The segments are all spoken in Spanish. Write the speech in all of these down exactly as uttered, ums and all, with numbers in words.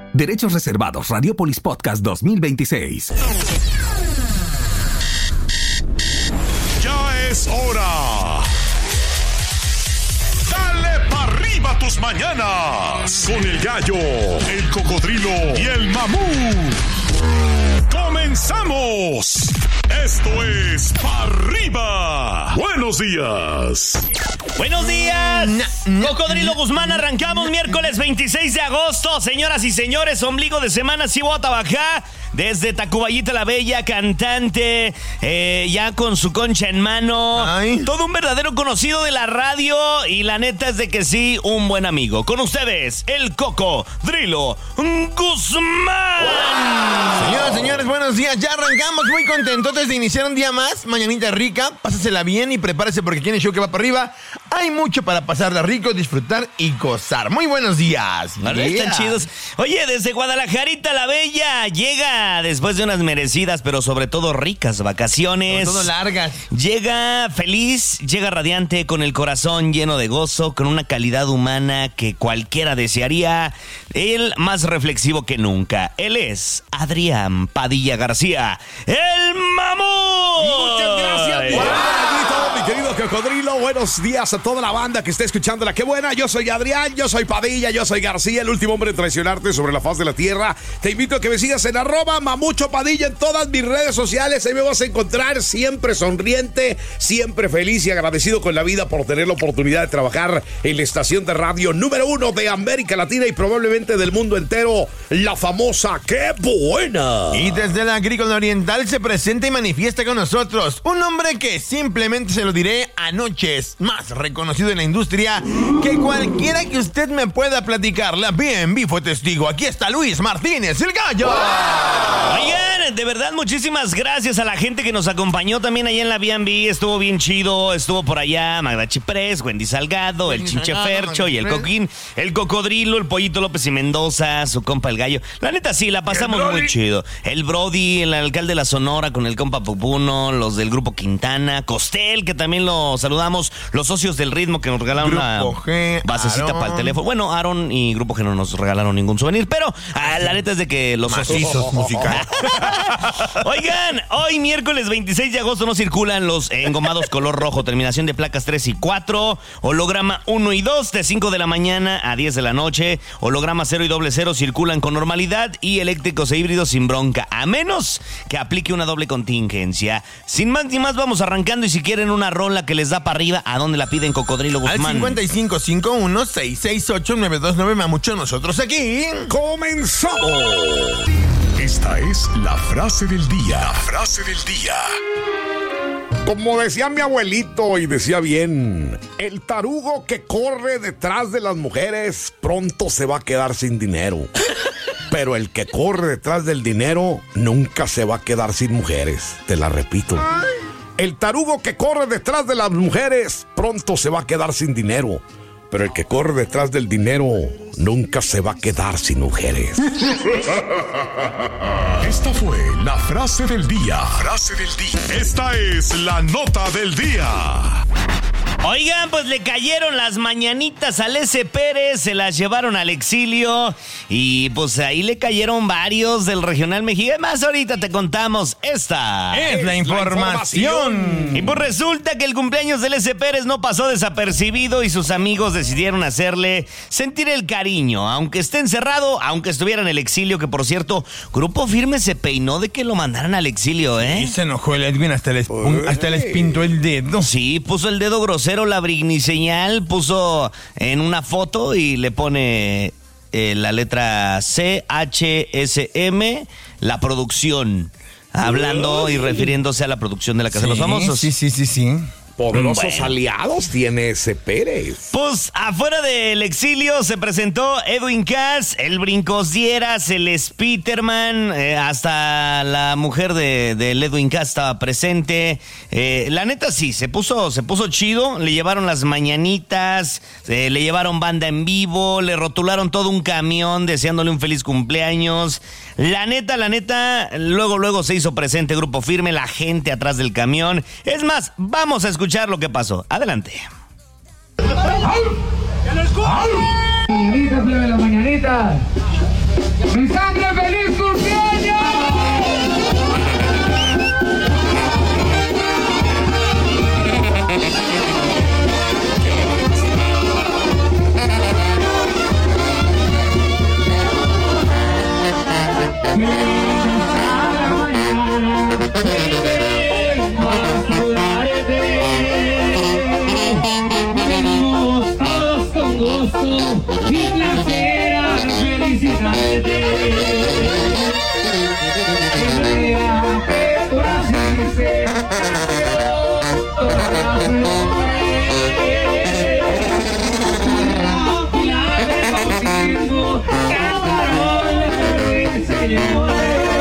Derechos reservados. Radiopolis Podcast dos mil veintiséis. Ya es hora. Dale pa' arriba tus mañanas. Con el gallo, el cocodrilo y el mamú. ¡Comenzamos! Esto es Pa' Arriba. Buenos días. Buenos días, Cocodrilo Guzmán. Arrancamos miércoles veintiséis de agosto. Señoras y señores, ombligo de semana, Cihuatabajá. Desde Tacubayita la Bella, cantante, eh, ya con su concha en mano. Ay. Todo un verdadero conocido de la radio. Y la neta es de que sí, un buen amigo. Con ustedes, el Cocodrilo Guzmán. Señoras, señores, buenos días. Ya arrancamos muy contentos de iniciar un día más. Mañanita rica, pásasela bien y prepárese porque tiene show que va para arriba. Hay mucho para pasarla rico, disfrutar y gozar. Muy buenos días. Vale, yeah. Están chidos. Oye, desde Guadalajarita la Bella llega después de unas merecidas, pero sobre todo ricas vacaciones. Sobre todo largas. Llega feliz, llega radiante, con el corazón lleno de gozo, con una calidad humana que cualquiera desearía. Él más reflexivo que nunca. Él es Adrián Padilla García, el mamú. Muchas gracias. Wow. Mi querido Cocodrilo, buenos días a toda la banda que está escuchándola. ¡Qué buena! Yo soy Adrián, yo soy Padilla, yo soy García, el último hombre en traicionarte sobre la faz de la tierra. Te invito a que me sigas en arroba Mamucho Padilla en todas mis redes sociales. Ahí me vas a encontrar siempre sonriente, siempre feliz y agradecido con la vida por tener la oportunidad de trabajar en la estación de radio número uno de América Latina y probablemente del mundo entero, la famosa ¡Qué buena! Y desde la Agrícola Oriental se presenta y manifiesta con nosotros un hombre que simplemente se lo diré anoche es más reconocido en la industria que cualquiera que usted me pueda platicar. La B and B fue testigo. Aquí está Luis Martínez, el gallo. Wow. Oigan, de verdad, muchísimas gracias a la gente que nos acompañó también allá en la B and B. Estuvo bien chido. Estuvo por allá Magda Chiprés, Wendy Salgado, Wendy el Chinche Salgado, Fercho y el Coquín, el Cocodrilo, el Pollito López y Mendoza, su compa el gallo. La neta sí, la pasamos muy chido. El Brody, el alcalde de la Sonora con el compa Pupuno, los del grupo Quintana, Costel, que también lo saludamos, los socios del ritmo que nos regalaron Grupo una G, basecita Aaron. para el teléfono. Bueno, Aaron y Grupo G no nos regalaron ningún souvenir, pero ah, la neta es de que los macizos musicales. Oigan, hoy miércoles veintiséis de agosto no circulan los engomados color rojo, terminación de placas tres y cuatro, holograma uno y dos de cinco de la mañana a diez de la noche, holograma cero y doble cero circulan con normalidad y eléctricos e híbridos sin bronca, a menos que aplique una doble contingencia. Sin más ni más, vamos arrancando y si quieren una rola que les da para arriba, ¿a dónde la piden, Cocodrilo Guzmán? Al cincuenta y cinco cincuenta y uno, sesenta y seis ocho, nueve dos nueve, Mamucho, nosotros aquí ¡comenzamos! Esta es la frase del día. La frase del día. Como decía mi abuelito, y decía bien, el tarugo que corre detrás de las mujeres pronto se va a quedar sin dinero. Pero el que corre detrás del dinero nunca se va a quedar sin mujeres. Te la repito. El tarugo que corre detrás de las mujeres pronto se va a quedar sin dinero. Pero el que corre detrás del dinero nunca se va a quedar sin mujeres. Esta fue la frase del día. Frase del día. Esta es la nota del día. Oigan, pues le cayeron las mañanitas al S. Pérez, se las llevaron al exilio y pues ahí le cayeron varios del regional mexicano. Más ahorita te contamos, esta es, es la, información. la información. Y pues resulta que el cumpleaños del S. Pérez no pasó desapercibido y sus amigos decidieron hacerle sentir el cariño, aunque esté encerrado, aunque estuviera en el exilio, que por cierto, Grupo Firme se peinó de que lo mandaran al exilio, ¿eh? Y se enojó el Edwin, hasta les, hasta les pintó el dedo. Sí, puso el dedo grosero. La brigniseñal, puso en una foto y le pone eh, la letra C H S M, la producción, hablando y refiriéndose a la producción de la Casa sí, de los Famosos. Sí, sí, sí, sí. Poderosos bueno. aliados tiene ese Pérez. Pues afuera del exilio se presentó Edwin Cass, el Brincos Dieras, el Spiderman, eh, hasta la mujer de, de Edwin Cass estaba presente. Eh, la neta sí, se puso, se puso chido, le llevaron las mañanitas, eh, le llevaron banda en vivo, le rotularon todo un camión deseándole un feliz cumpleaños. La neta, la neta, luego, luego se hizo presente Grupo Firme, la gente atrás del camión. Es más, vamos a escuchar lo que pasó. Adelante. Mañanitas, plebe, las mañanitas. ¡Mi sangre, feliz cumpleaños! Venimos todos con gusto y placer a felicitarte. Que vea que tú naciste, todas las flores, la fila de bautismo, camarón del Señor.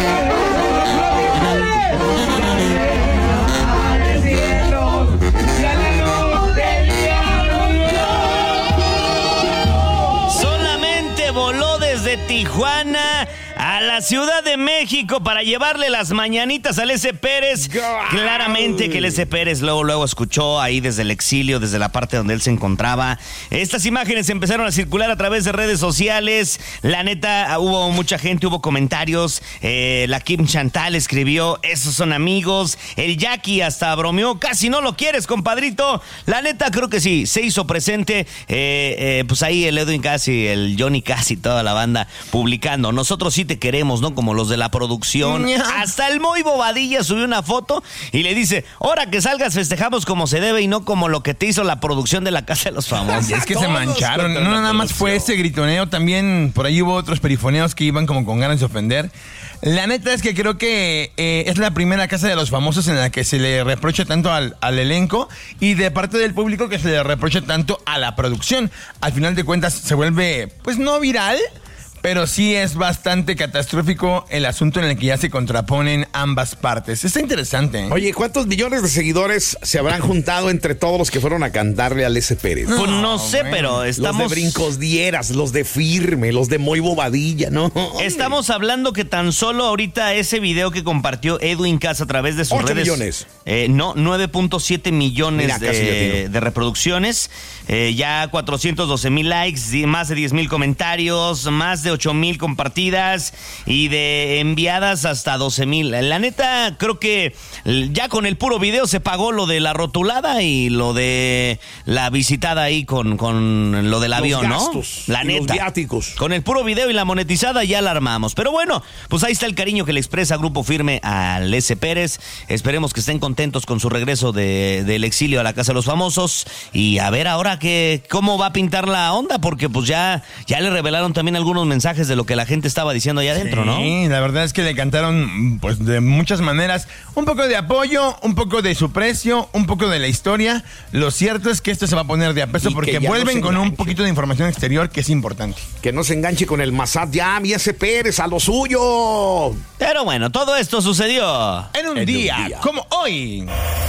De Tijuana a la Ciudad de México para llevarle las mañanitas al S. Pérez. Claramente que el S. Pérez luego, luego escuchó ahí desde el exilio, desde la parte donde él se encontraba. Estas imágenes empezaron a circular a través de redes sociales. La neta, hubo mucha gente, hubo comentarios. Eh, la Kim Chantal escribió, esos son amigos. El Jackie hasta bromeó, casi no lo quieres, compadrito. La neta, creo que sí, se hizo presente. Eh, eh, pues ahí el Edwin Cass, el Johnny Cass y toda la banda publicando. Nosotros sí te queremos, ¿no? Como los de la producción. Hasta el Moy Bobadilla subió una foto y le dice, ahora que salgas festejamos como se debe y no como lo que te hizo la producción de La Casa de los Famosos. Es que se mancharon. No nada más fue ese gritoneo, también por ahí hubo otros perifoneos que iban como con ganas de ofender. La neta es que creo que eh, es la primera Casa de los Famosos en la que se le reprocha tanto al, al elenco y de parte del público que se le reprocha tanto a la producción. Al final de cuentas se vuelve, pues no viral, pero sí es bastante catastrófico el asunto en el que ya se contraponen ambas partes. Está interesante, ¿eh? Oye, ¿cuántos millones de seguidores se habrán juntado entre todos los que fueron a cantarle al S. Pérez? No, pues no sé, bueno, pero estamos... Los de Brincos Dieras, los de Firme, los de Moy Bobadilla, ¿no? Estamos hablando que tan solo ahorita ese video que compartió Edwin Cass a través de sus ocho redes... millones. Eh, no, nueve punto siete millones Mira, de, de reproducciones, eh, ya cuatrocientos doce mil likes, más de diez mil comentarios, más de ocho mil compartidas y de enviadas hasta doce mil. La neta, creo que ya con el puro video se pagó lo de la rotulada y lo de la visitada ahí con, con lo del avión, los gastos, ¿no? La y neta. los viáticos. Con el puro video y la monetizada ya la armamos. Pero bueno, pues ahí está el cariño que le expresa Grupo Firme al S. Pérez. Esperemos que estén contentos con su regreso de, del exilio a la Casa de los Famosos. Y a ver ahora que, cómo va a pintar la onda, porque pues ya, ya le revelaron también algunos mensajes de lo que la gente estaba diciendo allá adentro, sí, ¿no? Sí, la verdad es que le cantaron pues de muchas maneras. Un poco de apoyo, un poco de su precio, un poco de la historia. Lo cierto es que esto se va a poner de a peso y porque vuelven no con un poquito de información exterior que es importante. Que no se enganche con el Massad ya, mi S. Pérez, a lo suyo. Pero bueno, todo esto sucedió en un, en día, un día como hoy.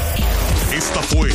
Esta fue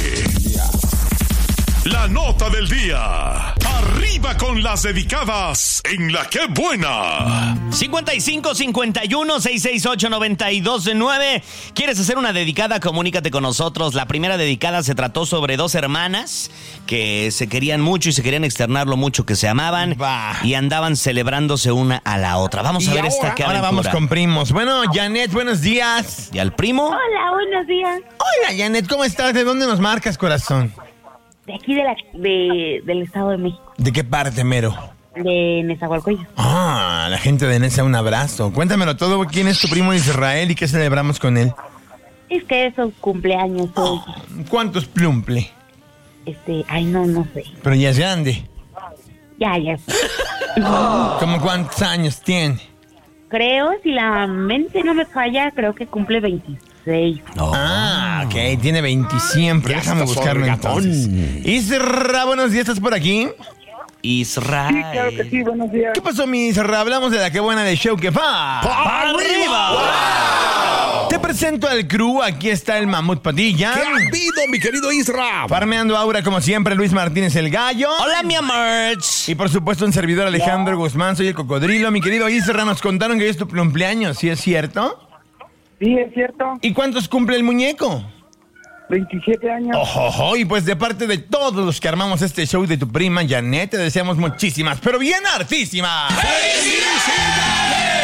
la nota del día. Arriba con las dedicadas en La Que Buena. cincuenta y cinco cincuenta y uno seiscientos sesenta y ocho noventa y dos nueve. ¿Quieres hacer una dedicada? Comunícate con nosotros. La primera dedicada se trató sobre dos hermanas que se querían mucho y se querían externar lo mucho que se amaban. Bah. Y andaban celebrándose una a la otra. Vamos a ver ahora, esta que ahora vamos con primos. Bueno, Janet, buenos días. ¿Y al primo? Hola, buenos días. Hola, Janet, ¿cómo estás? ¿De dónde nos marcas, corazón? De aquí de la, de, del Estado de México. ¿De qué parte, mero? De Nezahualcóyotl. Ah, la gente de Neza, un abrazo. Cuéntamelo todo, ¿quién es tu primo Israel y qué celebramos con él? Es que es su cumpleaños hoy. Oh, ¿cuántos plumple? Este, ay, no, no sé. Pero ya es grande. Ya, ya. ¿Cómo cuántos años tiene? Creo, si la mente no me falla, creo que cumple veintiséis. No. Ah, ok, tiene veinte siempre. Ya Déjame buscarlo entonces. Isra, buenos días, ¿estás por aquí? Israel. Sí, claro que sí, buenos días. ¿Qué pasó, mi Isra? Hablamos de la que buena de show que va. ¡Para arriba! Wow. Te presento al crew, aquí está el Mamut Padilla. ¿Qué ha habido, mi querido Isra? Farmeando Aura, como siempre, Luis Martínez el Gallo. Hola, mi amor. Y por supuesto, un servidor Alejandro Guzmán, soy el Cocodrilo. Mi querido Isra, nos contaron que hoy es tu cumpleaños, ¿sí es cierto? Sí, es cierto. ¿Y cuántos cumple el muñeco? veintisiete años. Ojo, y pues de parte de todos los que armamos este show de tu prima Janet, te deseamos muchísimas, pero bien hartísimas ¡felicidades!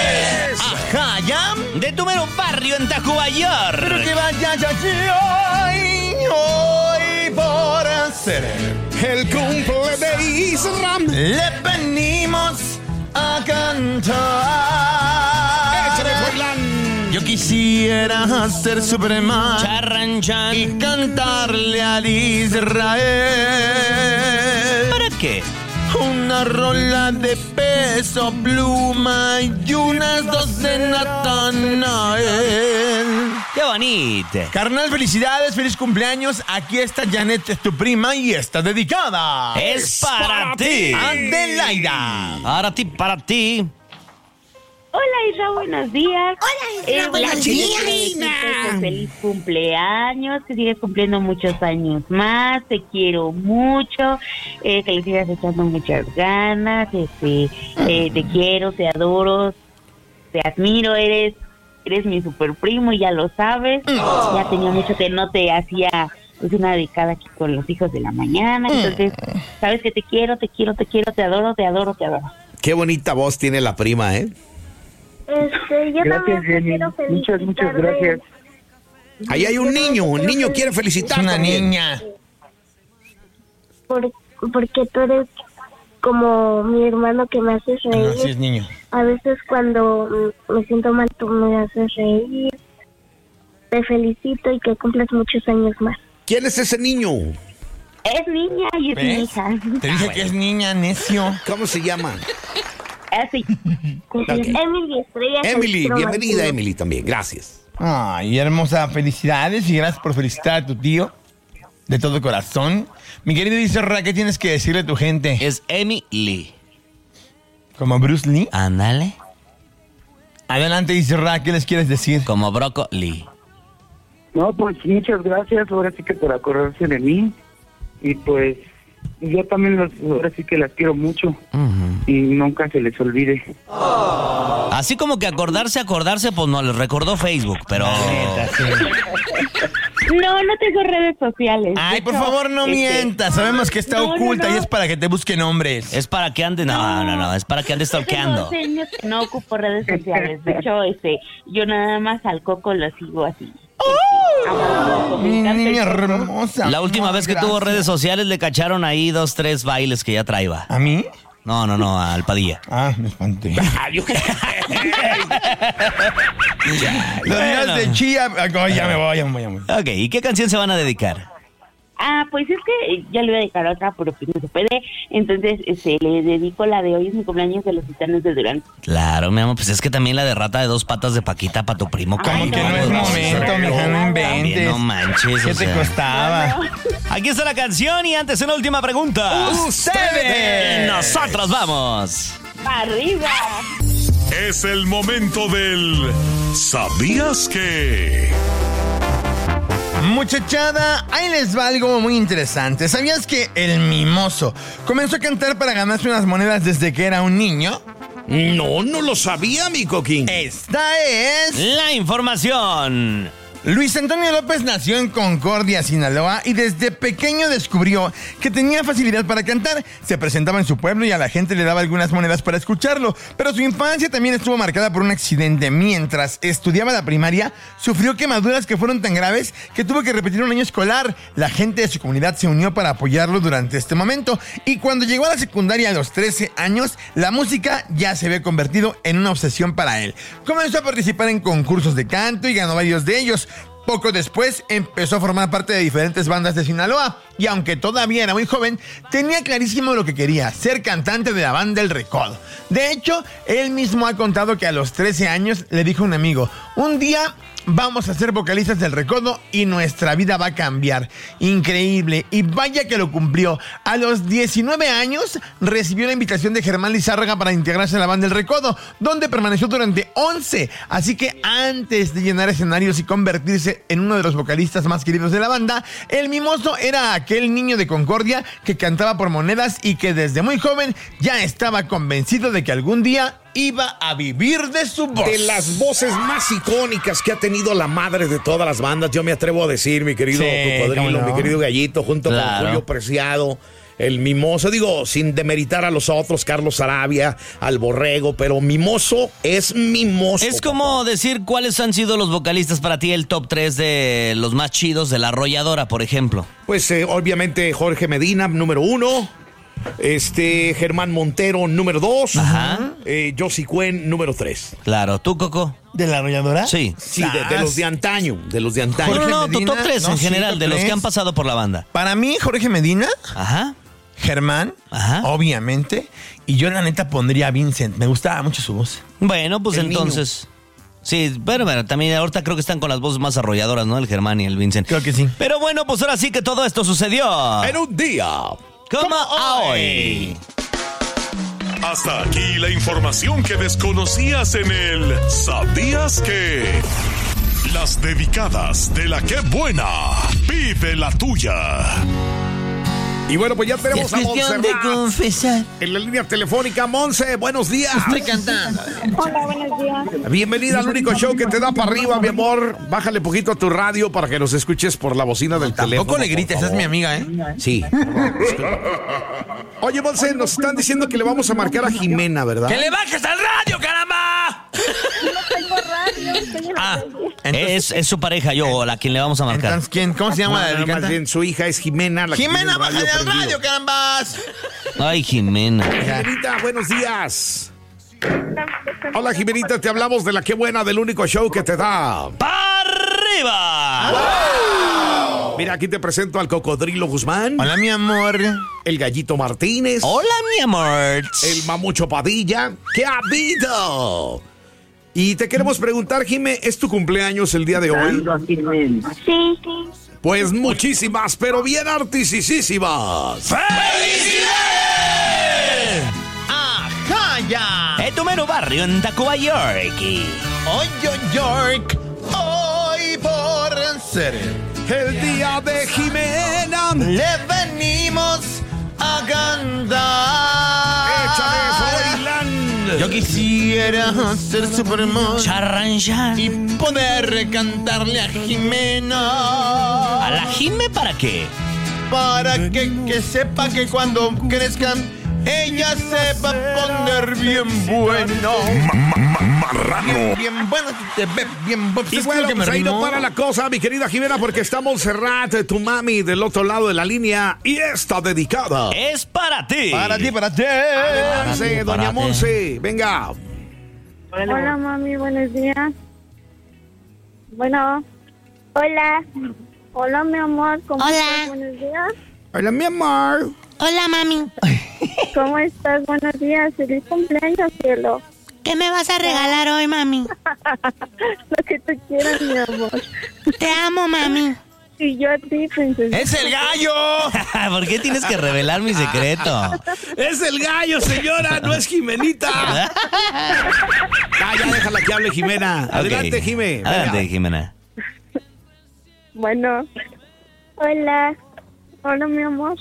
Ajá, ¿ya? De tu mero barrio en Tacubayor. Pero que vaya ya hoy, hoy por ser El cumple de Isram. le venimos a cantar. Échale, Froilán. Yo quisiera ser Superman Charranchan. y cantarle al Israel ¿Para qué? una rola de Peso Pluma y unas dos de Natanael. ¡Qué bonito! Carnal, felicidades, feliz cumpleaños. Aquí está Janet, tu prima, y está dedicada Es para ti. Adelaida. Ahora ti, para ti. Hola, Isra, buenos días. Hola, Isra, Eh, buenos bueno, días, que te Isra. desees un feliz cumpleaños, que sigas cumpliendo muchos años más. Te quiero mucho, eh, que le sigas echando muchas ganas. Este, eh, te quiero, te adoro, te admiro. Eres, eres mi super primo y ya lo sabes. Ya tenía mucho que no te hacía pues, una dedicada aquí con los hijos de la mañana. Entonces, sabes que te quiero, te quiero, te quiero, te adoro, te adoro, te adoro. Qué bonita voz tiene la prima, ¿eh? Este, yo Gracias, también te Jenny. quiero Muchas, felicitar. muchas de- gracias. Ahí hay un niño, un niño quiere Es felicitar una también. niña. por- porque tú eres como mi hermano que me haces reír. No, sí es niño. A veces cuando mm, me siento mal tú me haces reír. Te felicito y que cumplas muchos años más. ¿Quién es ese niño? Es niña y es mi ¿Ves? hija. Te dije que es niña, necio. ¿Cómo se llama? Así. Emily Estrella. Emily, Calistro bienvenida Martínez. Emily también, gracias. Ay, hermosa, felicidades y gracias por felicitar a tu tío de todo corazón. Mi querido Isra, ¿qué tienes que decirle a tu gente? Es Emily. Como Bruce Lee. Ándale. Adelante, Isra, ¿qué les quieres decir? Como brócoli. No, pues muchas gracias, ahora sí que por acordarse de mí. Y pues yo también los, ahora sí que las quiero mucho y nunca se les olvide. Así como que acordarse, acordarse, pues no, les recordó Facebook, pero... No, no tengo redes sociales. Ay, De por hecho, favor, no este, mientas. Sabemos que está no, no, oculta no. y es para que te busquen hombres. Es para que ande... No, no, no, es para que ande Tengo stalkeando. doce años que no ocupo redes sociales. De hecho, este, yo nada más al Coco lo sigo así. Mi niña hermosa. La última vez que tuvo redes sociales le cacharon ahí dos, tres bailes que ya traía. ¿A mí? No, no, no, al Padilla. Ah, me espanté. Los días Bueno. de chía. Ay, ya me voy, ya me voy, ya me voy. Ok, ¿y qué canción se van a dedicar? Ah, pues es que ya le voy a dedicar otra, pero pues no se puede. Entonces, este, le dedico la de hoy, es mi cumpleaños de los Titanes de Durango. Claro, mi amor, pues es que también la de rata de dos patas de Paquita para tu primo. Ay, Como que no es no, momento, no, mija, no no, inventes. no manches, ¿Qué o te sea. costaba? Aquí está la canción y antes una última pregunta. ¡Ustedes! Y nosotros vamos. ¡Arriba! Es el momento del ¿Sabías que? Muchachada, ahí les va algo muy interesante. ¿Sabías que el mimoso comenzó a cantar para ganarse unas monedas desde que era un niño? No, no lo sabía, mi coquín. Esta es... La información. Luis Antonio López nació en Concordia, Sinaloa, y desde pequeño descubrió que tenía facilidad para cantar. Se presentaba en su pueblo y a la gente le daba algunas monedas para escucharlo. Pero su infancia también estuvo marcada por un accidente. Mientras estudiaba la primaria, sufrió quemaduras que fueron tan graves que tuvo que repetir un año escolar. La gente de su comunidad se unió para apoyarlo durante este momento. Y cuando llegó a la secundaria a los trece años, la música ya se había convertido en una obsesión para él. Comenzó a participar en concursos de canto y ganó varios de ellos. Poco después empezó a formar parte de diferentes bandas de Sinaloa y aunque todavía era muy joven, tenía clarísimo lo que quería, ser cantante de la banda El Recodo. De hecho, él mismo ha contado que a los trece años le dijo a un amigo, un día vamos a ser vocalistas del Recodo y nuestra vida va a cambiar. Increíble, y vaya que lo cumplió. A los diecinueve años recibió la invitación de Germán Lizárraga para integrarse a la banda El Recodo, donde permaneció durante once. Así que antes de llenar escenarios y convertirse en uno de los vocalistas más queridos de la banda, el mimoso era aquel niño de Concordia que cantaba por monedas y que desde muy joven ya estaba convencido de que algún día iba a vivir de su voz. De las voces más icónicas que ha tenido la madre de todas las bandas, yo me atrevo a decir, mi querido Sí, Cocodrilo, cómo no. mi querido Gallito, junto Claro. con Julio Preciado, el mimoso. Digo, sin demeritar a los otros, Carlos Arabia, al Borrego, pero mimoso es mimoso. Es como papá. decir cuáles han sido los vocalistas para ti, el top tres de los más chidos de La Arrolladora, por ejemplo. Pues eh, obviamente Jorge Medina, número uno. Este, Germán Montero, número dos. Ajá. Eh, Josie Cuen, número tres. Claro, ¿tú, Coco? ¿De La Arrolladora? Sí. Sí, de, de los de antaño, de los de antaño. No, no, no, tu Medina, top tres no, en sí, general, top de los tres. que han pasado por la banda. Para mí, Jorge Medina, Ajá. Germán, Ajá. obviamente. Y yo, la neta, pondría a Vincent. Me gustaba mucho su voz. Bueno, pues El entonces... Sí, pero bueno, también ahorita creo que están con las voces más arrolladoras, ¿no? El Germán y el Vincent. Creo que sí. Pero bueno, pues ahora sí que todo esto sucedió. En un día. Como hoy. Hasta aquí la información que desconocías en el ¿Sabías que? Las dedicadas de la que buena. Pide la tuya. Y bueno, pues ya tenemos a cuestión de Montserrat confesar. en la línea telefónica. Monse, buenos días. Estoy cantando. Hola, buenos días. Bienvenida al único show que te da para arriba, mi amor. Bájale poquito a tu radio para que nos escuches por la bocina del teléfono. Tampoco le grites, por esa es mi favor. amiga, ¿eh? Sí. Oye, Monse, nos están diciendo que le vamos a marcar a Jimena, ¿verdad? ¡Que le bajes al radio, caramba! No tengo radio, estoy en la Ah, calle. entonces, Es, es su pareja, yo, la quien le vamos a marcar. entonces, ¿quién? ¿Cómo se llama No, la no, dedicante? más bien, su hija es Jimena. La que Jimena, tiene el radio bájale al prendido. radio, carambas. Ay, Jimena. Jimenita, buenos días. Hola, Jimenita, te hablamos de la que buena del único show que te da. ¡Para arriba! Mira, aquí te presento al Cocodrilo Guzmán, Hola, mi amor. el Gallito Martínez, Hola, mi amor. el Mamucho Padilla. ¿Qué ha habido? Y te queremos preguntar, Jime, ¿es tu cumpleaños el día de hoy? Sí, sí. Pues muchísimas, pero bien artisísimas. ¡Ajá, ya! En tu mero barrio en Tacuba, York. Hoy, yo, York. Hoy por ser. El día de Jimena. Le venimos a cantar. Échale, Froilán. Yo quisiera ser Superman Charranchar. y poder cantarle a Jimena. ¿A la Jime para qué? Para que, que sepa que cuando crezcan ella se va a poner bien bueno. Marrano. Bien bueno, te ve bien bueno. Y ¿Sabes bueno, lo que me pues ahí no rimó? para la cosa, mi querida Jimena, porque está Montserrat, tu mami, del otro lado de la línea, y está dedicada. Es para ti. Para ti, para ti. Adelante, doña Párate. Monse, venga. Hola, mami, buenos días. Bueno. Hola. Hola, mi amor, ¿cómo Hola. estás? Buenos días. Hola, mi amor. Hola, mami. ¿Cómo estás? Buenos días. Feliz cumpleaños, cielo. ¿Qué me vas a regalar hoy, mami? Lo que tú quieras, mi amor. Te amo, mami. Y yo a ti, princesa. ¡Es el gallo! ¿Por qué tienes que revelar mi secreto? Es el gallo, señora, no es Jimenita. Ah, ya déjala que hable Jimena. Adelante, Ok. Jime. venga. Adelante, Jimena. Bueno. Hola. Hola, mi amor.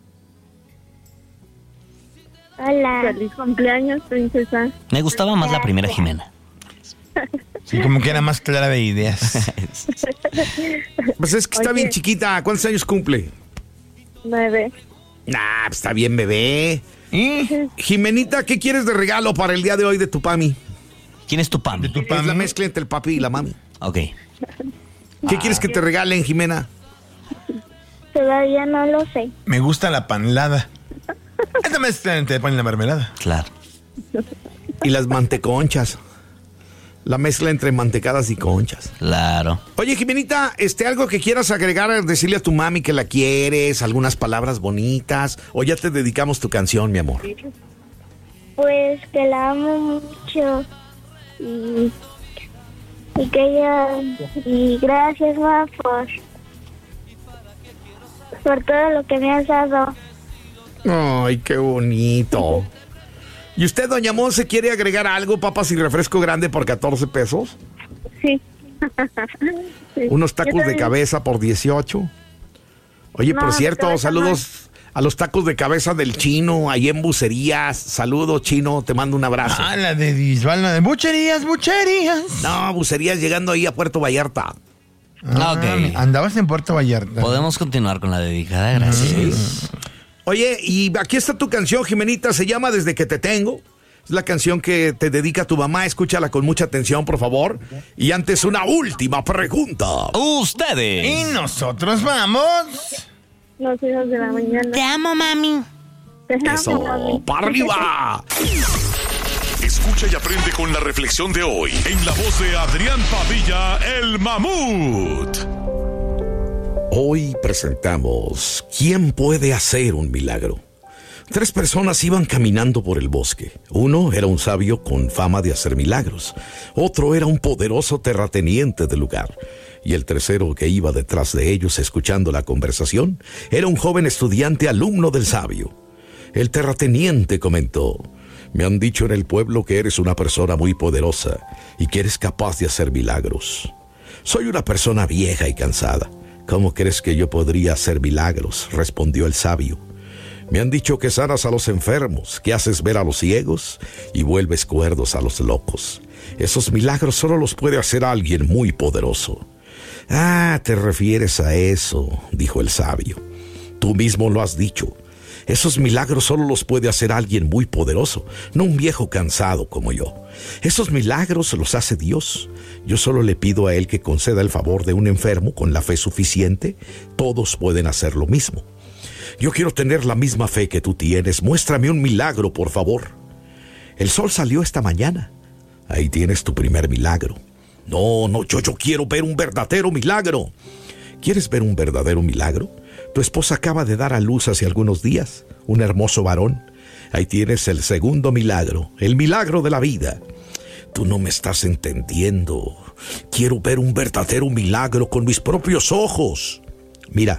Hola. Feliz cumpleaños, princesa. Me gustaba más la primera Jimena. Sí, como que era más clara de ideas. Pues es que está Oye. bien chiquita. ¿Cuántos años cumple? Nueve. Nah, pues está bien bebé. ¿Y? Jimenita, ¿qué quieres de regalo para el día de hoy de tu pami? ¿Quién es tu pami? tu Es la mezcla entre el papi y la mami. Ok. ¿Qué quieres que te regalen, Jimena? Todavía no lo sé. Me gusta la panlada. Esta vez te ponen la mermelada. Claro. Y las manteconchas. La mezcla entre mantecadas y conchas. Claro. Oye, Jimenita, este, algo que quieras agregar, decirle a tu mami que la quieres, algunas palabras bonitas, o ya te dedicamos tu canción, mi amor. Pues que la amo mucho. Y, y que ella. Y gracias, ma, por. Por todo lo que me has dado. Ay, qué bonito. ¿Y usted, doña Monse, quiere agregar algo, papas y refresco grande por catorce pesos? Sí. Sí. Unos Yo tacos de también. cabeza por dieciocho. Oye, No, por de cierto, cabeza saludos a los tacos de cabeza del Chino, ahí en Bucerías. Saludos, Chino, te mando un abrazo. Ah, la de Bisbal, la de bucherías, bucherías. No, Bucerías llegando ahí a Puerto Vallarta. Ah, ok. Andabas en Puerto Vallarta. Podemos continuar con la dedicada, gracias. Oye, y aquí está tu canción, Jimenita, se llama Desde que te tengo. Es la canción que te dedica tu mamá. Escúchala con mucha atención, por favor. Y antes, una última pregunta. Ustedes. Y nosotros vamos. Los hijos de la mañana. Te amo, mami. Te amo, Eso, mami. para arriba. Escucha y aprende con la reflexión de hoy en la voz de Adrián Padilla, el Mamut. Hoy presentamos ¿Quién puede hacer un milagro? Tres personas iban caminando por el bosque. Uno era un sabio con fama de hacer milagros. Otro era un poderoso terrateniente del lugar. Y el tercero, que iba detrás de ellos escuchando la conversación, era un joven estudiante alumno del sabio. El terrateniente comentó: me han dicho en el pueblo que eres una persona muy poderosa y que eres capaz de hacer milagros. Soy una persona vieja y cansada. ¿Cómo crees que yo podría hacer milagros?, respondió el sabio. Me han dicho que sanas a los enfermos, que haces ver a los ciegos y vuelves cuerdos a los locos. Esos milagros solo los puede hacer alguien muy poderoso. Ah, ¿te refieres a eso?, dijo el sabio. Tú mismo lo has dicho. Esos milagros solo los puede hacer alguien muy poderoso, no un viejo cansado como yo. Esos milagros los hace Dios. Yo solo le pido a Él que conceda el favor de un enfermo con la fe suficiente. Todos pueden hacer lo mismo. Yo quiero tener la misma fe que tú tienes. Muéstrame un milagro, por favor. El sol salió esta mañana. Ahí tienes tu primer milagro. No, no, yo, yo quiero ver un verdadero milagro. ¿Quieres ver un verdadero milagro? Tu esposa acaba de dar a luz hace algunos días un hermoso varón. Ahí tienes el segundo milagro, el milagro de la vida. Tú no me estás entendiendo. Quiero ver un verdadero milagro con mis propios ojos. Mira,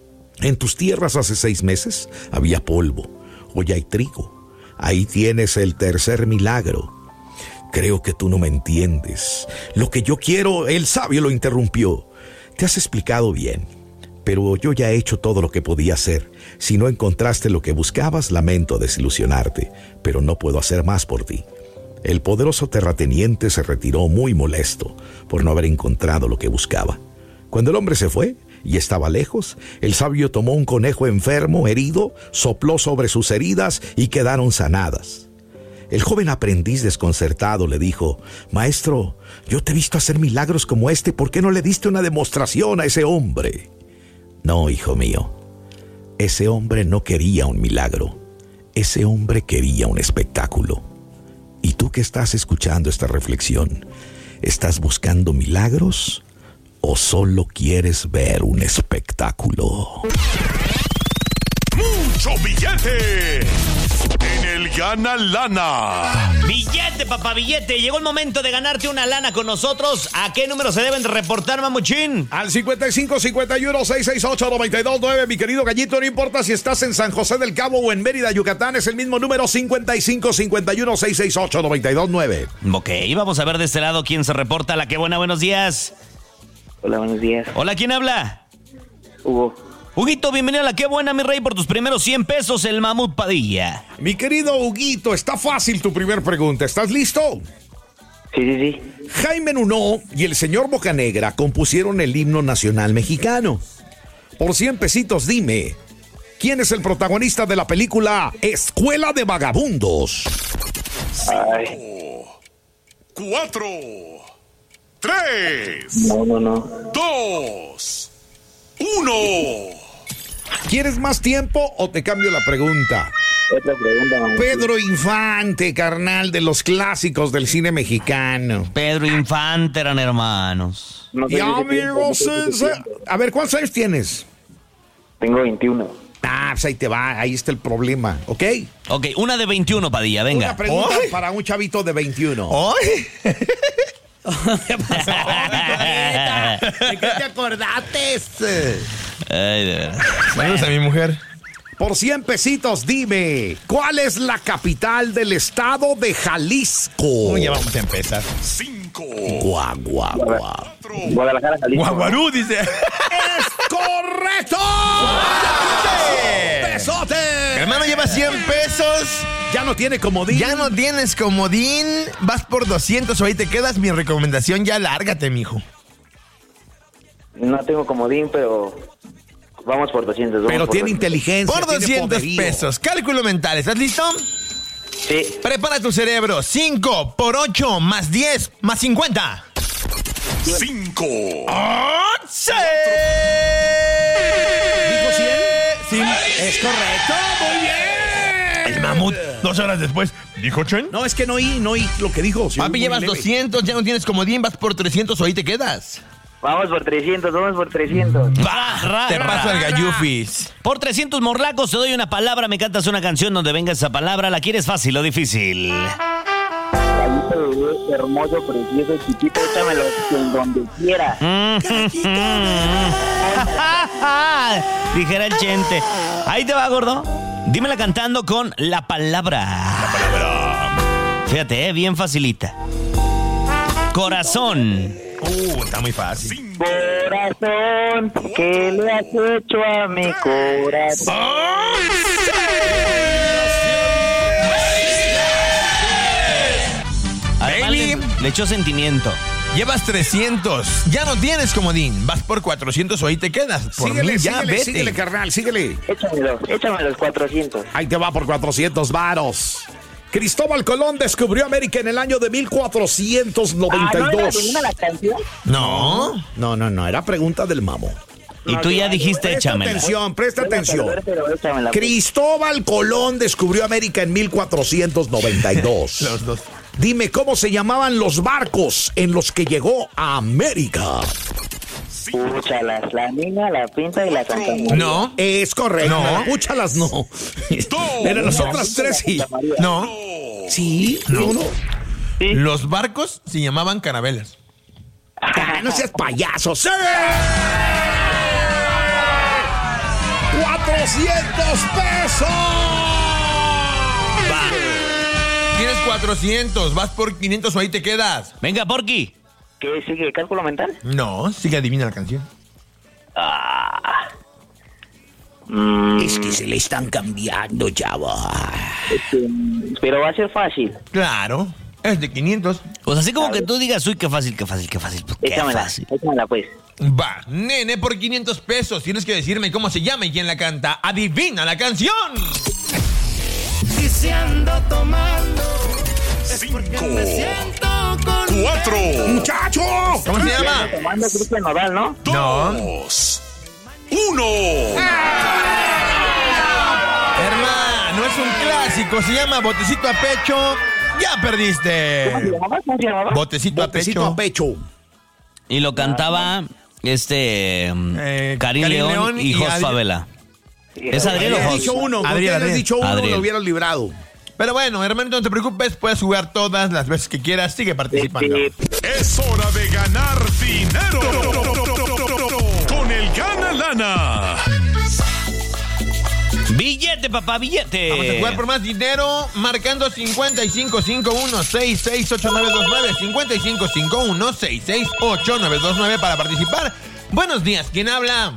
en tus tierras hace seis meses había polvo. Hoy hay trigo. Ahí tienes el tercer milagro. Creo que tú no me entiendes. Lo que yo quiero, el sabio lo interrumpió. Te has explicado bien, pero yo ya he hecho todo lo que podía hacer. Si no encontraste lo que buscabas, lamento desilusionarte, pero no puedo hacer más por ti. El poderoso terrateniente se retiró muy molesto por no haber encontrado lo que buscaba. Cuando el hombre se fue y estaba lejos, el sabio tomó un conejo enfermo, herido, sopló sobre sus heridas y quedaron sanadas. El joven aprendiz desconcertado le dijo: maestro, yo te he visto hacer milagros como este, ¿por qué no le diste una demostración a ese hombre? No, hijo mío, ese hombre no quería un milagro, ese hombre quería un espectáculo. ¿Y tú que estás escuchando esta reflexión, estás buscando milagros o solo quieres ver un espectáculo? ¡Mucho billete! En el Gana Lana. Billete, papá, billete. Llegó el momento de ganarte una lana con nosotros. ¿A qué número se deben de reportar, mamuchín? Al cincuenta y cinco, cincuenta y uno, seiscientos sesenta y ocho, noventa y dos nueve, mi querido Gallito. No importa si estás en San José del Cabo o en Mérida, Yucatán, es el mismo número: cincuenta y cinco, cincuenta y uno, seiscientos sesenta y ocho, noventa y dos nueve. Ok, vamos a ver de este lado quién se reporta. La que buena, buenos días. Hola, buenos días. Hola, ¿quién habla? Hugo. Huguito, bienvenido a la que buena, mi rey, por tus primeros cien pesos, el Mamut Padilla. Mi querido Huguito, está fácil tu primer pregunta. ¿Estás listo? Sí, sí, sí. Jaime Nuno y el señor Bocanegra compusieron el himno nacional mexicano. Por cien pesitos, dime, ¿quién es el protagonista de la película Escuela de Vagabundos? Ay. Cuatro. Tres. No, no, no. Dos. Uno. ¿Quieres más tiempo o te cambio la pregunta? Otra pregunta, mamá. Pedro Infante, carnal, de los clásicos del cine mexicano. Pedro Infante eran hermanos. No sé Y si se amigos, tiene- se- a ver, ¿cuántos años tienes? Tengo veintiuno. Ah, pues ahí te va, ahí está el problema, ¿ok? Ok, una de veintiuno, Padilla, venga. Una pregunta ¡Ay! para un chavito de veintiuno. ¡Ay! ¿Qué pasó, Nicoleta? ¿De qué te acordaste? Ay, de verdad. Saludos a mi mujer. Por cien pesitos, dime, ¿cuál es la capital del estado de Jalisco? Uy, ya vamos a empezar. Cinco. Guau, guau, guau. Guadalajara, Jalisco. Guaguarú, dice. ¡Es correcto! ¡Pesote! Hermano, lleva cien pesos. Ya no tiene comodín. Ya no tienes comodín. Vas por doscientos o ahí te quedas. Mi recomendación, ya lárgate, mijo. No tengo comodín, pero Vamos por doscientos. Vamos Pero por tiene doscientos. inteligencia. Por tiene doscientos poderío. pesos. Cálculo mental. ¿Estás listo? Sí. Prepara tu cerebro. cinco por ocho más diez más cincuenta. cinco. ¡once! ¿Dijo cien? Sí. Es correcto, muy bien. El mamut, dos horas después, ¿dijo Chen? No, es que no oí, no oí lo que dijo. sí, Papi, muy llevas leve. doscientos, ya no tienes comodín, vas por trescientos o ahí te quedas. Vamos por trescientos, vamos por trescientos. Ra, ra, Te ra, paso el ra. gallufis. Por trescientos morlacos te doy una palabra, me cantas una canción donde venga esa palabra. ¿La quieres fácil o difícil? Gallito de bebé, hermoso, precioso, chiquito, échamelo en donde quiera. Dijera el Chente. Ahí te va, gordo. Dímela cantando con la palabra. La palabra. Fíjate, eh, bien facilita. Corazón. Uh, está muy fácil. Corazón, ¿qué le has hecho a mi corazón? Además, Baby. le, le echó sentimiento. Llevas trescientos, ya no tienes comodín, vas por cuatrocientos o ahí te quedas. Por Síguele, mí ya síguele, vete. síguele, carnal, síguele. Échamelos, échame los cuatrocientos. Ahí te va por cuatrocientos varos. Cristóbal Colón descubrió América en el año de mil cuatrocientos noventa y dos. ¿No era la canción? No. No, no, no, era pregunta del mamo. Y tú ya dijiste Presta échamela. atención, presta Voy a atención. perder, pero échamela. Cristóbal Colón descubrió América en mil cuatrocientos noventa y dos. Los dos. Dime cómo se llamaban los barcos en los que llegó a América. Púchalas, la niña, la pinta y la Santa María. No. Es correcto. No. Escúchalas, no. Eran las otras tres, sí. No. Sí, no, no. Los barcos se llamaban carabelas. Ah, no seas payaso. ¡Sí! ¡cuatrocientos pesos! Va. Tienes cuatrocientos, vas por quinientos o ahí te quedas. Venga, Porky. ¿Qué sigue? ¿Cálculo mental? No, sigue adivina la canción. Ah. Mm, Es que se le están cambiando, chava. este, pero va a ser fácil. Claro, es de quinientos. Pues así como que tú digas, uy, qué fácil, qué fácil, qué fácil. Pues, qué Échamela, fácil. échamela pues. Va, nene, por quinientos pesos. Tienes que decirme cómo se llama y quién la canta. Adivina la canción. cinco. cuatro. ¡Muchacho! ¿Cómo se llama? Tomando Cristian Nodal, ¿no? No. Dos. Uno. Hermano, es un clásico. Se llama Botecito a Pecho. Ya ¿Cómo se perdiste. llamaba? ¿Cómo se llamaba? Botecito a Botecito Pecho. a pecho. Y lo cantaba este Eh, Karim Karim León, León y y Jos Adri- Favela. ¿Es Adriel o Hubieras Jos? dicho uno. Adriel, Adriel, hubieras Adriel. dicho uno, Adriel. lo hubieras librado. Pero bueno, hermanito, no te preocupes. Puedes jugar todas las veces que quieras. Sigue participando. Este, Es hora de ganar dinero. Con el Gana Lana. Billete, papá, billete. Vamos a jugar por más dinero marcando cincuenta y cinco cincuenta y uno sesenta y seis ochenta y nueve veintinueve, cincuenta y cinco cincuenta y uno sesenta y seis ochenta y nueve veintinueve para participar. Buenos días, ¿quién habla?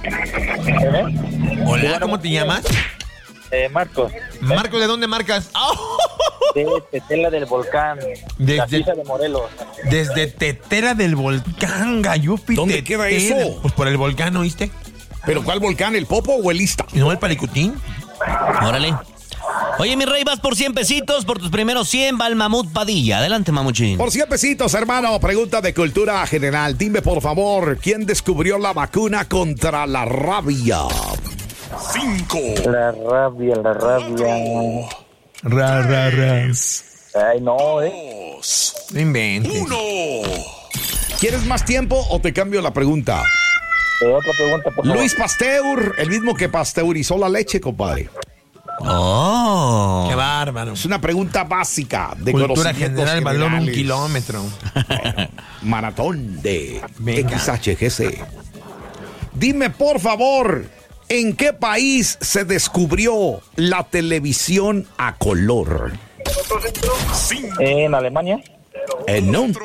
Hola, ¿cómo te llamas? eh, Marcos, Marco, ¿de dónde marcas? ¡Oh! de Tetela del Volcán, Desde- la Sisa de Morelos. Desde Tetera del Volcán, Gayupi. ¿Dónde queda Tetera. eso? Pues por el volcán, ¿oíste? ¿Pero cuál volcán? ¿El Popo o el Ista? ¿Y no el Paricutín? Órale. Oye, mi rey, vas por cien pesitos. Por tus primeros cien va el Mamut Padilla. Adelante, Mamuchín. Por cien pesitos, hermano. Pregunta de cultura general. Dime, por favor, ¿quién descubrió la vacuna contra la rabia? Cinco. La rabia, la rabia. Ra, ra, ra. Ay, no, ¿eh? Dos. No inventes. Uno. ¿Quieres más tiempo o te cambio la pregunta? Eh, otra pregunta, por favor. Luis Pasteur, el mismo que pasteurizó la leche, compadre. Oh. Qué bárbaro. Es una pregunta básica de Cultura conocimientos general, valor un generales. kilómetro. Maratón de Venga. X H G C. Dime, por favor, ¿en qué país se descubrió la televisión a color? Cinco. En Alemania. Eh, no. Cuatro.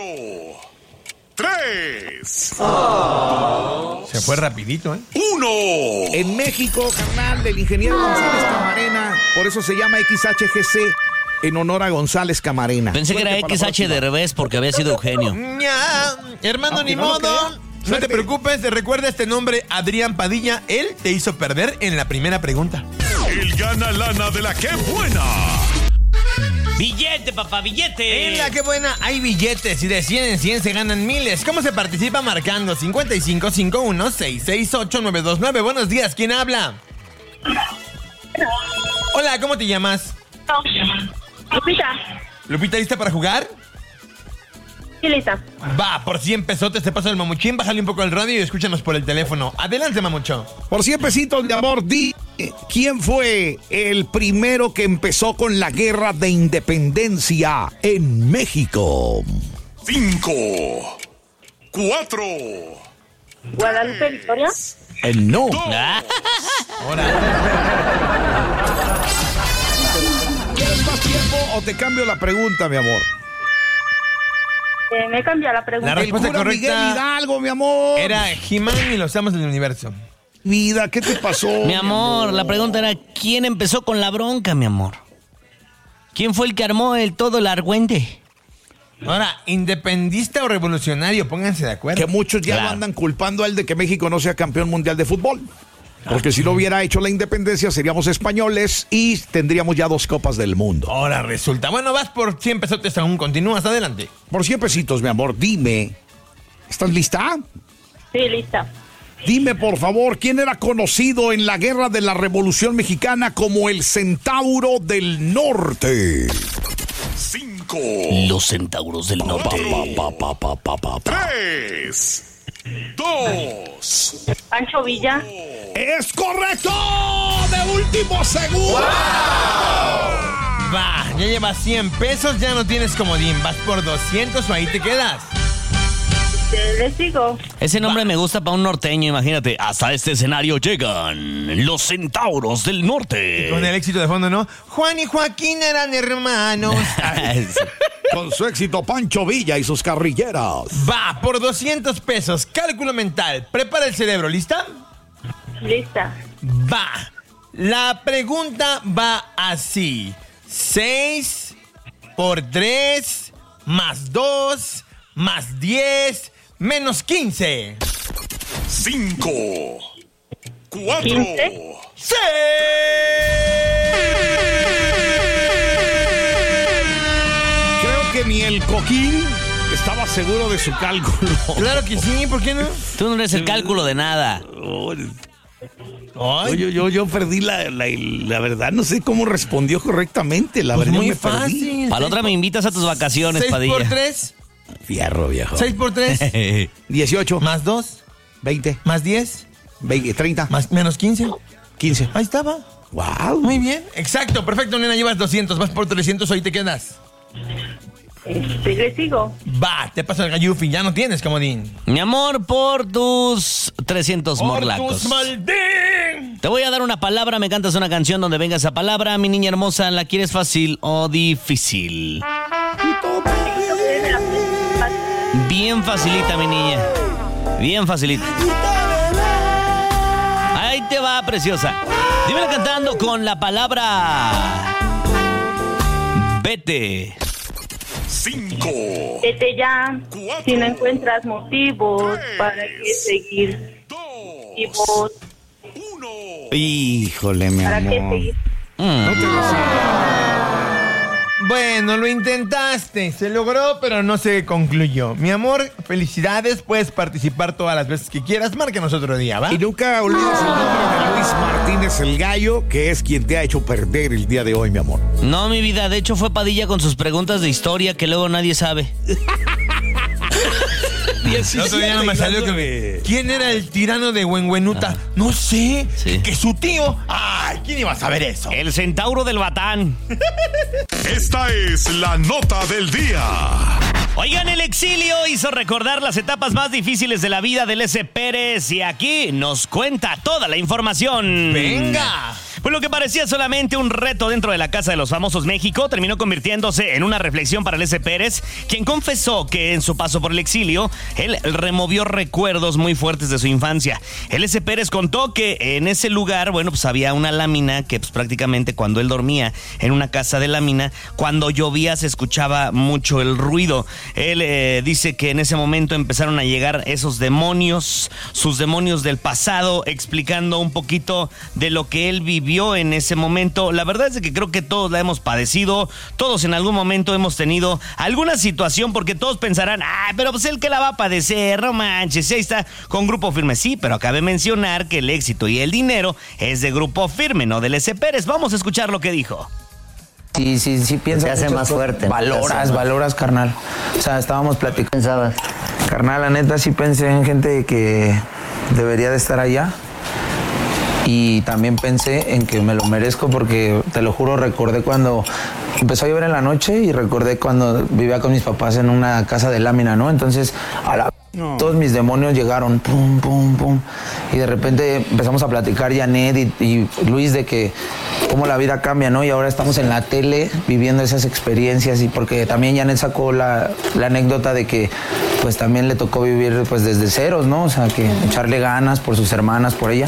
Tres. Se fue rapidito, ¿eh? Uno. En México, carnal, del ingeniero González Camarena. Por eso se llama X H G C, en honor a González Camarena. Pensé que era Suerte para X la H de próxima. revés porque había sido Eugenio. Ya, hermano, Aunque ni no lo modo. No te preocupes, recuerda este nombre, Adrián Padilla. Él te hizo perder en la primera pregunta. El gana lana de la que buena. Billete, papá, billete. En la que buena hay billetes y de cien en cien se ganan miles. ¿Cómo se participa? Marcando cincuenta y cinco cincuenta y uno sesenta y seis ocho nueve dos nueve. Buenos días, ¿quién habla? Hola, ¿cómo te llamas? Lupita. Lupita, ¿lista para jugar? Sí, lista. Va, por cien pesotes te paso el mamuchín. Bájale un poco el radio y escúchanos por el teléfono. Adelante, mamucho. Por cien pesitos, mi amor, di quién fue el primero que empezó con la guerra de independencia en México. Cinco, cuatro, Guadalupe Victoria. Eh, no. ¿Quieres más tiempo o te cambio la pregunta, mi amor? Eh, me cambia la pregunta. La respuesta El cura correcta Miguel Hidalgo, mi amor. era He-Man y los amos del universo. Vida, ¿qué te pasó? Mi amor, la pregunta era, ¿quién empezó con la bronca, mi amor? ¿Quién fue el que armó el todo el argüente? Ahora, ¿independista o revolucionario? Pónganse de acuerdo. Que muchos ya Claro. lo andan culpando a él de que México no sea campeón mundial de fútbol. Porque si no hubiera hecho la independencia, seríamos españoles y tendríamos ya dos copas del mundo. Ahora resulta. Bueno, vas por cien pesotes aún. Continúas, adelante. Por cien pesitos, mi amor, dime. ¿Estás lista? Sí, lista. Dime, por favor, ¿quién era conocido en la guerra de la Revolución Mexicana como el Centauro del Norte? cinco, Los centauros del norte. Pa, pa, pa, pa, pa, pa. tres, dos, Pancho Villa. ¡Es correcto! ¡De último segundo! Va, ya llevas cien pesos, ya no tienes comodín. Vas por doscientos o ahí te quedas. Eh, Le sigo. Ese nombre me gusta para un norteño, imagínate. Hasta este escenario llegan los centauros del norte. Con el éxito de fondo, ¿no? Juan y Joaquín eran hermanos. Con su éxito, Pancho Villa y sus carrilleras. Va, por doscientos pesos. Cálculo mental. Prepara el cerebro, ¿lista? Lista. Va. La pregunta va así. seis por tres más dos más diez menos quince. cinco, cuatro, ¿quince? ¡Sí! Creo que ni el Coquín estaba seguro de su cálculo. Claro que sí, ¿por qué no? Tú no eres el cálculo de nada. Ay, Yo, yo, yo perdí la, la, la verdad, no sé cómo respondió correctamente. La pues verdad, muy me perdí. fácil. Para la otra me invitas a tus vacaciones, seis Padilla. por tres. Fierro, viejo. seis por tres. dieciocho, Más dos. veinte, Más diez. veinte, treinta, Más, menos quince. quince. Ahí estaba. Wow. Muy bien. Exacto, perfecto, nena. Llevas doscientos. Vas por trescientos, ahí te quedas. Este, le sigo. Va, te paso el gallufi. Ya no tienes comodín. Mi amor, por tus trescientos Por morlacos. tus maldín. Te voy a dar una palabra, me cantas una canción donde venga esa palabra. Mi niña hermosa, ¿la quieres fácil o difícil? Bien facilita, mi niña. Bien facilita. Ahí te va, preciosa. Dímela cantando con la palabra vete. cinco, Vete ya. Cuatro. Si no encuentras motivos Tres. para que seguir dos, vivos, uno. Híjole, mi para que amor. seguir. Bueno, lo intentaste. Se logró, pero no se concluyó. Mi amor, felicidades. Puedes participar todas las veces que quieras. Márcanos otro día, ¿va? Y nunca olvides el nombre de Luis Martínez el Gallo, que es quien te ha hecho perder el día de hoy, mi amor. No, mi vida, de hecho fue Padilla con sus preguntas de historia que luego nadie sabe. El otro día no me salió que... ¿Quién era el tirano de Huenhuenuta? No sé. Sí. Que, que su tío... Ay, ¿quién iba a saber eso? El centauro del Batán. Esta es la nota del día. Oigan, el exilio hizo recordar las etapas más difíciles de la vida del S. Pérez y aquí nos cuenta toda la información. ¡Venga! Pues lo que parecía solamente un reto dentro de la Casa de los Famosos México terminó convirtiéndose en una reflexión para el S. Pérez, quien confesó que en su paso por el exilio, él removió recuerdos muy fuertes de su infancia. El S. Pérez contó que en ese lugar, bueno, pues había una lámina que pues prácticamente cuando él dormía en una casa de lámina, cuando llovía se escuchaba mucho el ruido. Él eh, dice que en ese momento empezaron a llegar esos demonios, sus demonios del pasado, explicando un poquito de lo que él vivió en ese momento. La verdad es que creo que todos la hemos padecido, todos en algún momento hemos tenido alguna situación, porque todos pensarán, ah, pero pues él que la va a padecer, no manches, ahí está con Grupo Firme. Sí, pero cabe mencionar que el éxito y el dinero es de Grupo Firme, no del S. Pérez. Vamos a escuchar lo que dijo. Sí, sí, sí piensas. Te hace más fuerte. Valoras, valoras, carnal. O sea, estábamos platicando. ¿Pensabas? Carnal, la neta sí pensé en gente que debería de estar allá. Y también pensé en que me lo merezco porque, te lo juro, recordé cuando empezó a llover en la noche y recordé cuando vivía con mis papás en una casa de lámina, ¿no? Entonces, a la... No. Todos mis demonios llegaron, pum, pum, pum. Y de repente empezamos a platicar Janet y, y Luis de que cómo la vida cambia, ¿no? Y ahora estamos en la tele viviendo esas experiencias, y porque también Janet sacó la, la anécdota de que pues también le tocó vivir pues desde ceros, ¿no? O sea, que echarle ganas por sus hermanas, por ella.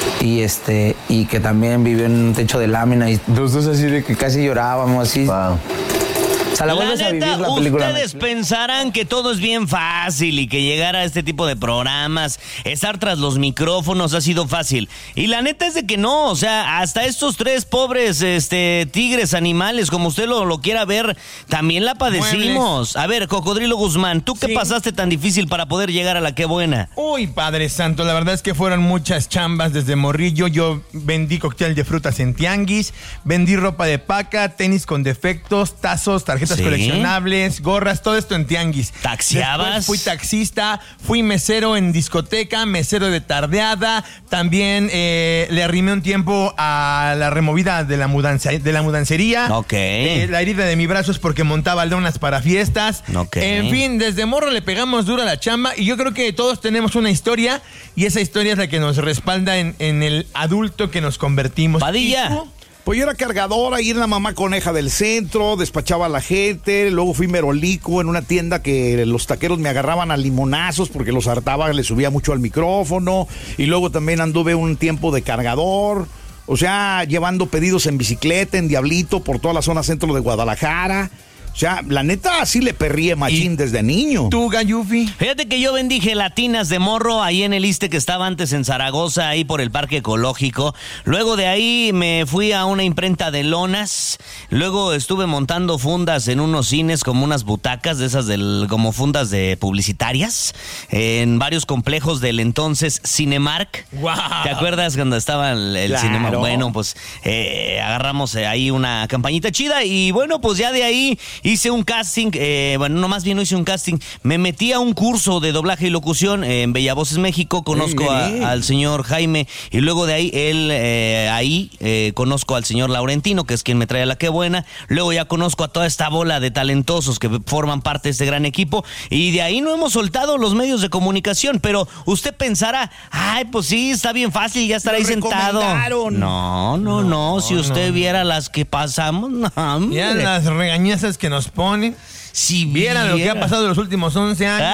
Y este, y que también vivió en un techo de lámina y los dos así de que casi llorábamos, así. Wow. O sea, la, la vuelves neta, a vivir la película. Ustedes pensarán que todo es bien fácil y que llegar a este tipo de programas, estar tras los micrófonos ha sido fácil. Y la neta es de que no, o sea, hasta estos tres pobres este, tigres animales, como usted lo, lo quiera ver, también la padecimos. Muebles. A ver, Cocodrilo Guzmán, ¿tú qué sí. pasaste tan difícil para poder llegar a la Qué Buena? Uy, Padre Santo, la verdad es que fueron muchas chambas desde morrillo. Yo vendí cóctel de frutas en tianguis, vendí ropa de paca, tenis con defectos, tazos, tarjetas ¿Sí? coleccionables, gorras, todo esto en tianguis. ¿Taxiabas? Después fui taxista, fui mesero en discoteca, mesero de tardeada, también eh, le arrimé un tiempo a la removida de la, mudanza, de la mudancería. Ok. Eh, la herida de mi brazo es porque montaba donas para fiestas. Ok. En fin, desde morro le pegamos duro a la chamba y yo creo que todos tenemos una historia y esa historia es la que nos respalda en, en el adulto que nos convertimos. Padilla. Pues yo era cargadora y era la mamá coneja del centro, despachaba a la gente, luego fui merolico en una tienda que los taqueros me agarraban a limonazos porque los hartaba, le subía mucho al micrófono, y luego también anduve un tiempo de cargador, o sea, llevando pedidos en bicicleta, en Diablito, por toda la zona centro de Guadalajara. O sea, la neta, sí le perríe machín desde niño. ¿Tú, Gayufi? Fíjate que yo vendí gelatinas de morro ahí en el Iste que estaba antes en Zaragoza, ahí por el Parque Ecológico. Luego de ahí me fui a una imprenta de lonas. Luego estuve montando fundas en unos cines como unas butacas de esas del, como fundas de publicitarias en varios complejos del entonces Cinemark. Wow. ¿Te acuerdas cuando estaba el, el Claro. Cinemark? Bueno, pues eh, agarramos ahí una campañita chida y bueno, pues ya de ahí hice un casting, eh, bueno, no más bien no hice un casting, me metí a un curso de doblaje y locución eh, en Bella Voces México, conozco a, al señor Jaime y luego de ahí, él, eh, ahí eh, conozco al señor Laurentino, que es quien me trae a la Qué Buena, luego ya conozco a toda esta bola de talentosos que forman parte de este gran equipo y de ahí no hemos soltado los medios de comunicación, pero usted pensará, ay, pues sí, está bien fácil, ya estará ahí sentado. No, no, no, no, si usted no. viera las que pasamos, no, hombre. Ya las regañezas que nos ponen. Si vieran viera. lo que ha pasado en los últimos once años.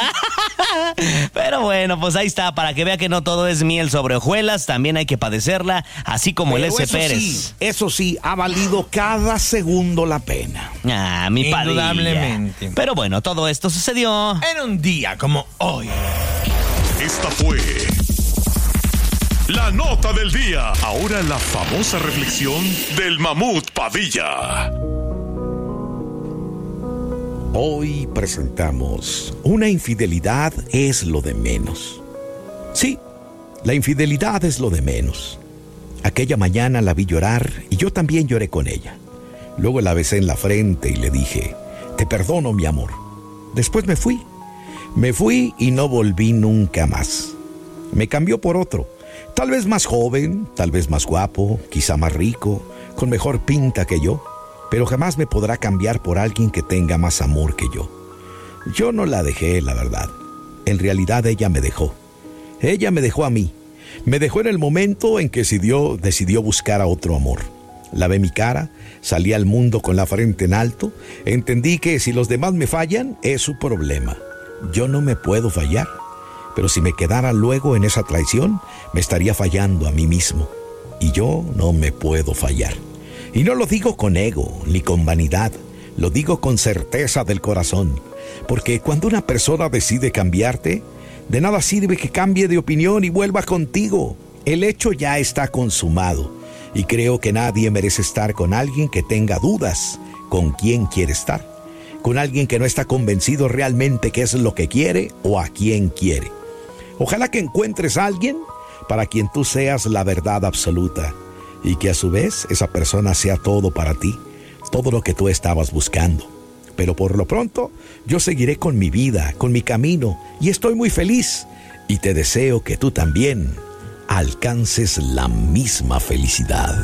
Pero bueno, pues ahí está, para que vea que no todo es miel sobre hojuelas, también hay que padecerla, así como Pero el S. Pérez. Sí, eso sí, ha valido cada segundo la pena. Ah, mi Padilla. Indudablemente. Pero bueno, todo esto sucedió en un día como hoy. Esta fue la nota del día. Ahora la famosa reflexión del mamut Padilla. Hoy presentamos Una infidelidad es lo de menos. Sí, la infidelidad es lo de menos. Aquella mañana la vi llorar y yo también lloré con ella. Luego la besé en la frente y le dije, te perdono, mi amor. Después me fui. Me fui y no volví nunca más. Me cambió por otro, tal vez más joven, tal vez más guapo, quizá más rico, con mejor pinta que yo. Pero jamás me podrá cambiar por alguien que tenga más amor que yo. Yo no la dejé, la verdad. En realidad ella me dejó. Ella me dejó a mí. Me dejó en el momento en que decidió, decidió buscar a otro amor. Lavé mi cara, salí al mundo con la frente en alto, entendí que si los demás me fallan, es su problema. Yo no me puedo fallar, pero si me quedara luego en esa traición, me estaría fallando a mí mismo. Y yo no me puedo fallar. Y no lo digo con ego ni con vanidad, lo digo con certeza del corazón. Porque cuando una persona decide cambiarte, de nada sirve que cambie de opinión y vuelva contigo. El hecho ya está consumado. Y creo que nadie merece estar con alguien que tenga dudas con quién quiere estar. Con alguien que no está convencido realmente qué es lo que quiere o a quién quiere. Ojalá que encuentres a alguien para quien tú seas la verdad absoluta. Y que a su vez esa persona sea todo para ti. Todo lo que tú estabas buscando. Pero por lo pronto yo seguiré con mi vida, con mi camino. Y estoy muy feliz. Y te deseo que tú también alcances la misma felicidad.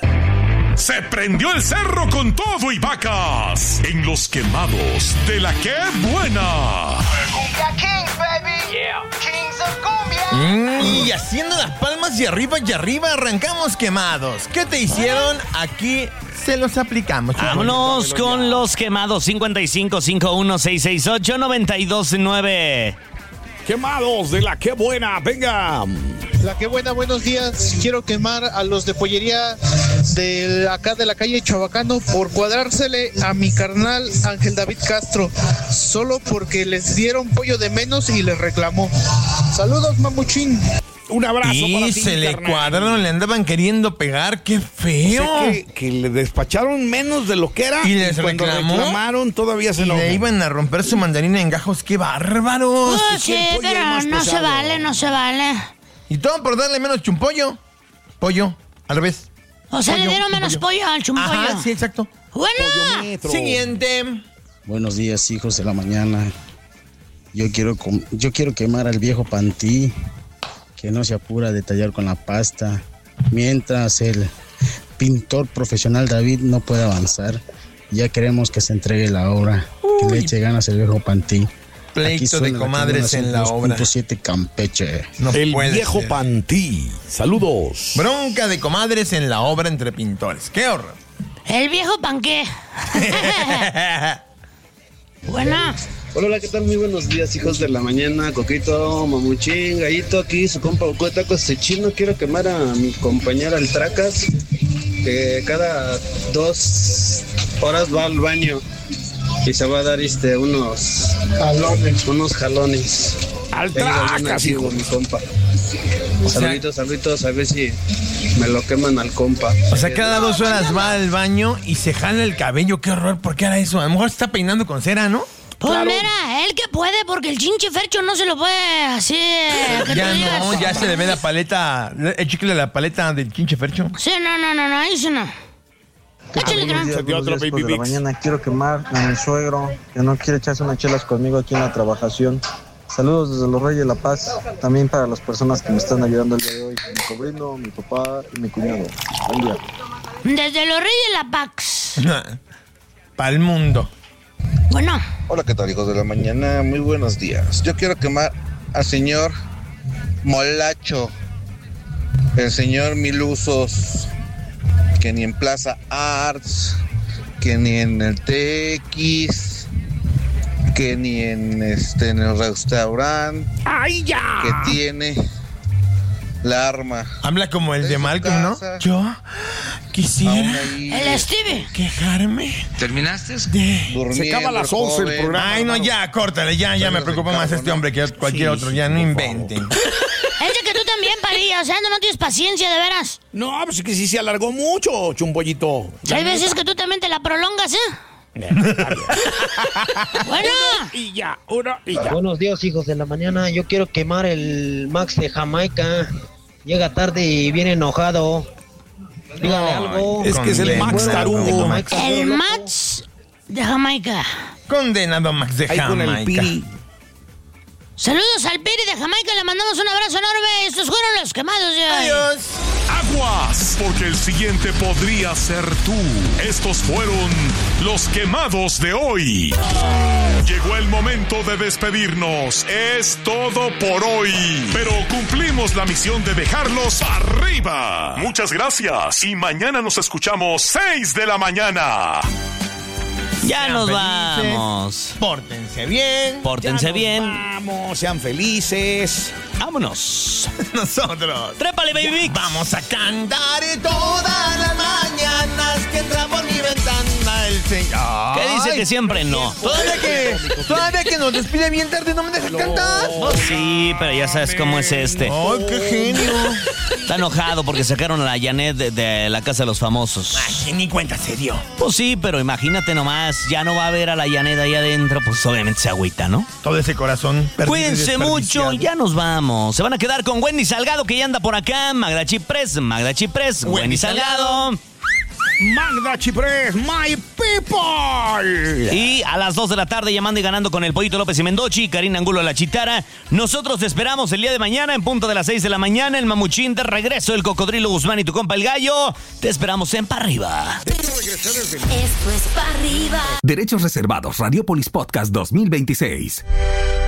Se prendió el cerro con todo y vacas en los quemados de la que buena. Cumbia Kings, baby. Yeah. Kings of Cumbia. Mm, y haciendo las palmas y arriba y arriba arrancamos quemados. ¿Qué te hicieron? Aquí se los aplicamos. Vámonos con los quemados. cincuenta y cinco, cincuenta y uno, seiscientos sesenta y ocho, noventa y dos nueve. Quemados de la que buena, venga. La que buena, buenos días. Quiero quemar a los de pollería de acá de la calle Chabacano por cuadrársele a mi carnal Ángel David Castro, solo porque les dieron pollo de menos y les reclamó. Saludos, mamuchín. Un abrazo y para ti, se le carnal. cuadraron, le andaban queriendo pegar, qué feo. O sea, que, que le despacharon menos de lo que era. Y les cuando reclamó, reclamaron todavía se y enojó. le iban a romper su mandarina en gajos, qué bárbaros. Pues sí, pero no se vale, no se vale. Y todo por darle menos chumpollo. Pollo, al revés. O sea, Pollo, le dieron menos pollo al chumpollo. Ajá, sí, exacto. Bueno. Siguiente. Buenos días, hijos de la mañana. Yo quiero, com- yo quiero quemar al viejo Pantí, que no se apura a detallar con la pasta, mientras el pintor profesional David no puede avanzar. Ya queremos que se entregue la obra. Uy. Que le eche ganas el viejo Pantí. Pleito de comadres en la obra. dos punto siete Campeche. No el puede viejo ser. Pantí. Saludos. Bronca de comadres en la obra entre pintores. ¡Qué horror! El viejo panqué. Bueno. Hola, hola, ¿qué tal? Muy buenos días, hijos de la mañana. Coquito, mamuchín, gallito, aquí su compa Goku de Tacos de Chino. Quiero quemar a mi compañera el Tracas, que cada dos horas va al baño y se va a dar este unos jalones. Unos jalones. Al Tracas, hijo, mi compa. O sea, saluditos, saluditos, a ver si me lo queman al compa. O sea, cada dos horas va al baño y se jala el cabello. ¡Qué horror! ¿Por qué hará eso? A lo mejor se está peinando con cera, ¿no? Pues Claro. mira, él que puede, porque el chinche Fercho no se lo puede así. que Ya tú digas. no, ya se le ve la paleta, el chicle de la paleta del chinche Fercho. Sí, no, no, no, no, ahí sí no. Échale, Buenos días, Tron. buenos días, hijos de la mañana. Quiero quemar a mi suegro, que no quiere echarse unas chelas conmigo aquí en la trabajación. Saludos desde los Reyes de la Paz, también para las personas que me están ayudando el día de hoy. Mi sobrino, mi papá y mi cuñado. Buen día. Desde los Reyes de la Pax. Pa'l mundo. Bueno. Hola, ¿qué tal, hijos de la mañana? Muy buenos días. Yo quiero quemar al señor Molacho, el señor Mil Usos, que ni en Plaza Arts, que ni en el T X, que ni en este en el restaurante. ¡Ay, ya! Que tiene la arma. Habla como el de, de Malcolm, ¿no? Yo quisiera el Stevie quejarme. ¿Terminaste? De... Se acaba a las once el programa. Ay, no, ya, córtale, ya, ya me preocupa más este hombre que cualquier sí, otro. Ya, no inventen. Es de que tú también, Padilla, o sea, no, no tienes paciencia, de veras. No, pues es que sí se alargó mucho, chumpollito. Hay veces que tú también te la prolongas, ¿eh? Bueno. Y ya, uno y ya. Buenos días, hijos de la mañana. Yo quiero quemar el Max de Jamaica. Llega tarde y viene enojado. Dígale algo. Es que es el Max Tarugo. El Max de Jamaica. Condenado Max de Ahí con el Jamaica. Piri. Saludos al Piri de Jamaica, le mandamos un abrazo enorme. Estos fueron los quemados de hoy. Adiós. Aguas, porque el siguiente podría ser tú. Estos fueron los quemados de hoy. Llegó el momento de despedirnos. Es todo por hoy. Pero cumplimos la misión de dejarlos arriba. Muchas gracias. Y mañana nos escuchamos seis de la mañana. Ya Sean nos felices, vamos. Pórtense bien. Pórtense ya nos bien. Vamos, sean felices. Vámonos. Nosotros. ¡Trépale, baby! Vamos a cantar todas las mañanas que entra por mi ventana el señor. ¿Qué dice que siempre no? Todavía que, todavía que nos despide bien tarde, no me dejas cantar. Oh, sí, pero ya sabes cómo es este. ¡Ay, qué genio! Está enojado porque sacaron a la Janet de, de la Casa de los Famosos. Ay, ni cuenta se dio. Pues sí, pero imagínate nomás, ya no va a ver a la Janet ahí adentro, pues obviamente se agüita, ¿no? Todo ese corazón perdido y Cuídense mucho, desperdiciado. ya nos vamos. Se van a quedar con Wendy Salgado, que ya anda por acá. Magda Chiprés, Magda Chiprés, Wendy, Wendy Salgado. Magda Chiprés, my people. Y a las dos de la tarde, llamando y ganando con el Pollito López y Mendochi, Karina Angulo La Chitara. Nosotros te esperamos el día de mañana en punto de las seis de la mañana. El Mamuchín de regreso, el Cocodrilo Guzmán y tu compa el Gallo. Te esperamos en Pa' Arriba. Esto es Pa' Arriba. Derechos reservados, Radiopolis Podcast dos mil veintiséis.